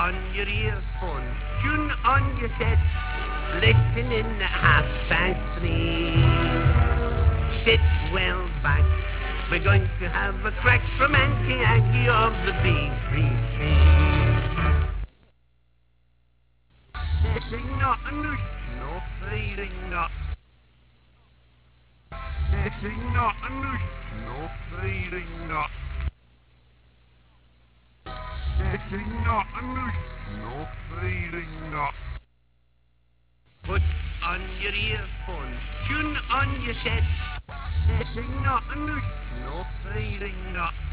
on your earphone, tune on your set, listening at 3:30. Sit well back, we're going to have a crack from Auntie Aggie of the BBC. Sitting not a noose, no fearing not. Sitting not a noose, no fearing not. Sitting not a noose, no fearing not. Put on your earphones, tune on your set. Sitting not a noose, no fearing not.